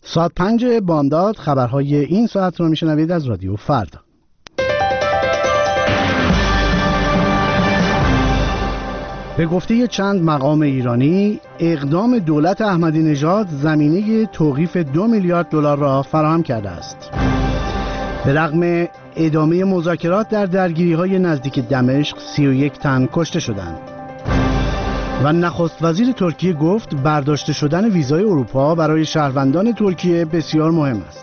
ساعت 5 بامداد خبرهای این ساعت رو میشنوید از رادیو فردا. به گفته چند مقام ایرانی، اقدام دولت احمدی نژاد زمینه توقیف 2 میلیارد دلار را فراهم کرده است. به رغم ادامه مذاکرات در درگیری‌های نزدیک دمشق 31 تن کشته شدند. و نخست وزیر ترکیه گفت برداشته شدن ویزای اروپا برای شهروندان ترکیه بسیار مهم است.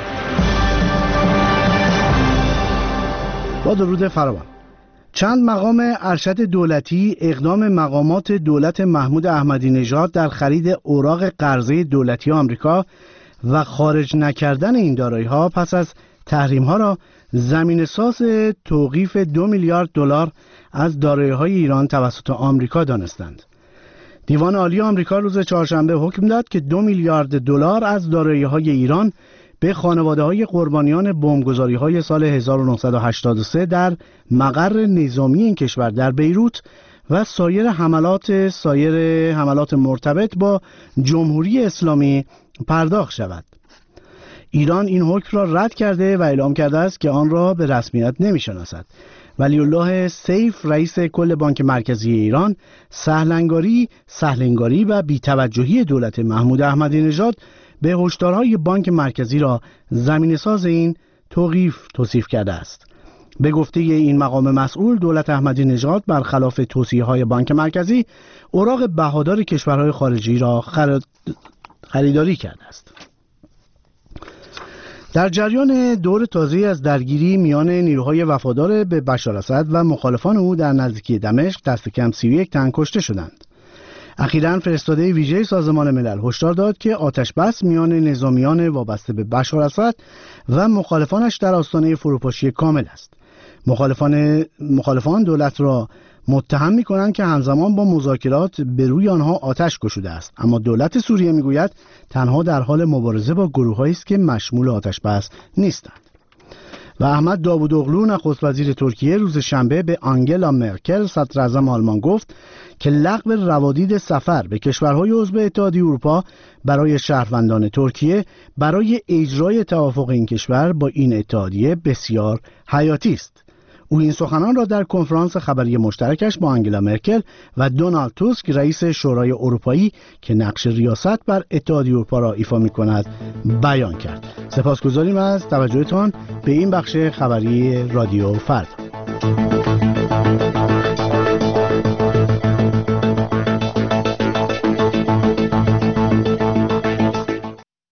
با درود فراوان. چند مقام ارشد دولتی اقدام مقامات دولت محمود احمدی نژاد در خرید اوراق قرضه دولتی آمریکا و خارج نکردن این دارایی‌ها پس از تحریم‌ها را زمینه‌ساز توقیف 2 میلیارد دلار از دارایی‌های ایران توسط آمریکا دانستند. دیوان عالی آمریکا روز چهارشنبه حکم داد که 2 میلیارد دلار از دارایی‌های ایران به خانواده‌های قربانیان بمبگذاری‌های سال 1983 در مقر نظامی این کشور در بیروت و سایر حملات مرتبط با جمهوری اسلامی پرداخت شود. ایران این حکم را رد کرده و اعلام کرده است که آن را به رسمیت نمی‌شناسد. ولی الله سیف رئیس کل بانک مرکزی ایران سهلنگاری و بی‌توجهی دولت محمود احمدی نژاد به هشدارهای بانک مرکزی را زمینه‌ساز این توقیف توصیف کرده است. به گفته این مقام مسئول، دولت احمدی نژاد برخلاف توصیه‌های بانک مرکزی اوراق بهادار کشورهای خارجی را خریداری کرده است. در جریان دور تازه از درگیری میان نیروهای وفادار به بشار اسد و مخالفان او در نزدیکی دمشق دست کم 31 تن کشته شدند. اخیراً فرستاده ویژه سازمان ملل هشدار داد که آتش بس میان نظامیان وابسته به بشار اسد و مخالفانش در آستانه فروپاشی کامل است. مخالفان دولت را متهم می‌کنند که همزمان با مذاکرات به روی آنها آتش گشوده است، اما دولت سوریه میگوید تنها در حال مبارزه با گروه‌هایی است که مشمول آتش بس نیستند. و احمد داوودوغلو نخست وزیر ترکیه روز شنبه به آنگلا مرکل صدر اعظم آلمان گفت که لغو روادید سفر به کشورهای عضو اتحادیه اروپا برای شهروندان ترکیه برای اجرای توافق این کشور با این اتحادیه بسیار حیاتی است. او این سخنان را در کنفرانس خبری مشترکش با آنگلا مرکل و دونالد توسک رئیس شورای اروپایی که نقش ریاست بر اتحادیه اروپا را ایفا می‌کند بیان کرد. سپاسگزاریم از توجهتان به این بخش خبری رادیو فردا.